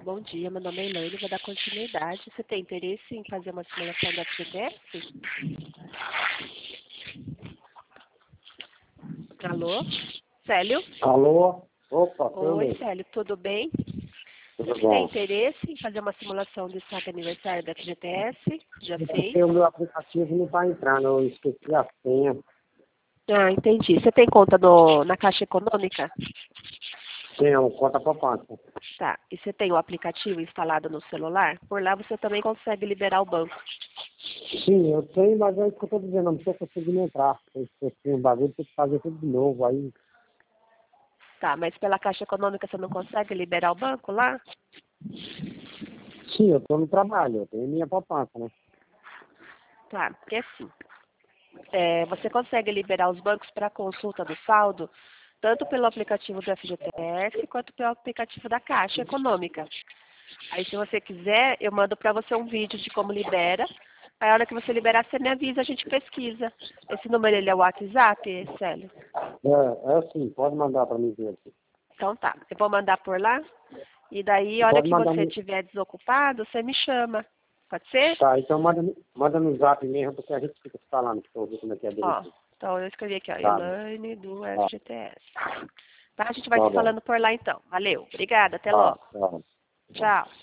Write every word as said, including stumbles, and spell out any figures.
bom dia. Meu nome é Elaine, vou dar continuidade. Você tem interesse em fazer uma simulação da F G T S? Alô? Célio? Alô? Opa, tudo Oi, bem? Célio, tudo bem? Tudo Você tem bom? interesse em fazer uma simulação de saque aniversário da F G T S? Já É fez? porque o meu aplicativo não está entrando, eu esqueci a senha. Ah, entendi. Você tem conta no, na Caixa Econômica? Tenho conta poupança. Tá. E você tem o aplicativo instalado no celular? Por lá você também consegue liberar o banco. Sim, eu tenho, mas é isso que eu estou dizendo, eu não estou conseguindo entrar. Eu esqueci um bagulho, tem que fazer tudo de novo. Aí, Tá, mas pela Caixa Econômica você não consegue liberar o banco lá? sim, eu estou no trabalho, eu tenho minha poupança, né? Tá, porque assim, é, você consegue liberar os bancos para consulta do saldo, tanto pelo aplicativo do F G T S quanto pelo aplicativo da Caixa Econômica. Aí, se você quiser, eu mando para você um vídeo de como libera. Aí, a hora que você liberar, você me avisa, a gente pesquisa. Esse número, ele é o WhatsApp, Célio? É, é assim, pode mandar para mim ver aqui. Então tá, eu vou mandar por lá. E daí, a hora Pode que mandar você no... estiver desocupado, você me chama. Pode ser? Tá, então manda, no- manda no zap mesmo, porque a gente fica falando, para eu ver como é que é Ó, direitinho. então eu escrevi aqui, ó, Tá, Elaine do tá, F G T S. Tá? A gente vai tá se bom. falando por lá então. Valeu. Obrigada. Até Tá, logo. tá. Tchau.